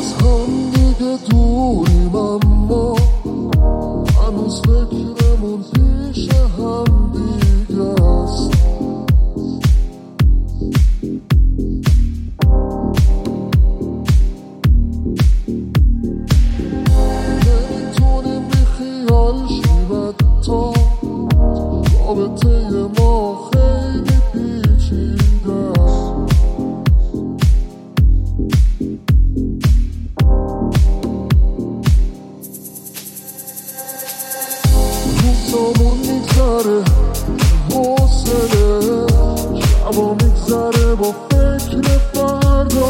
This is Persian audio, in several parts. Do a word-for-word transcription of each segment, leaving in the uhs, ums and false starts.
از هم دیگه دوریم اما هنوز فکرمون پیش هم دیگه است. نمیتونیم بی خیال شیم تا رابطه ما خیلی پیچیده است. روزامون میگذره حوصله، شبا میگذره با فکر فردا.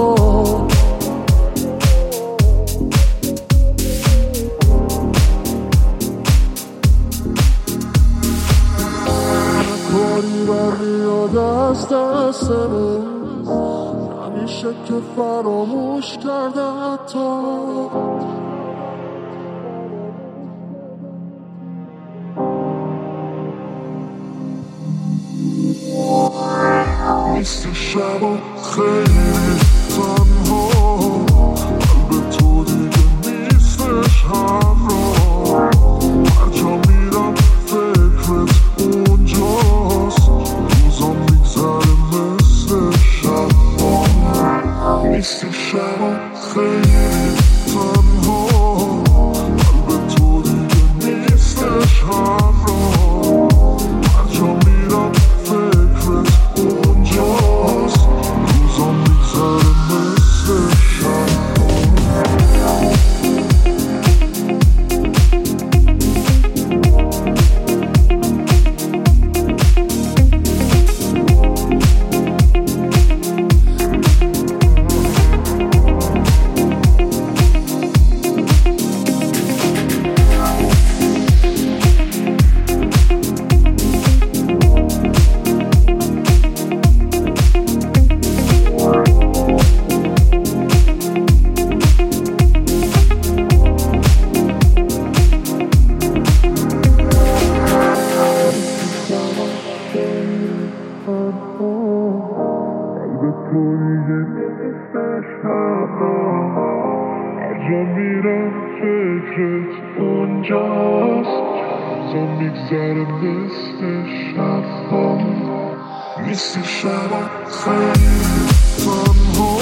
کاری برمیاد از دستمون، نمیشه که فراموش کرده حتی. نیستی شبا خیلی تنها، قلب تو دیگه نیستش همراه. هر جا میرم فکرت اونجاست، روزا میگذره مثل شبا. نیستی شبا خیلی تنها، قلب تو دیگه نیستش همراه. هر جا میرم فکرت اونجاست، روزا میگذره مثل شبا. هر جا میرم فکرت اونجاست، روزا میگذره مثل شبا. نیستی شبا خیلی تنها،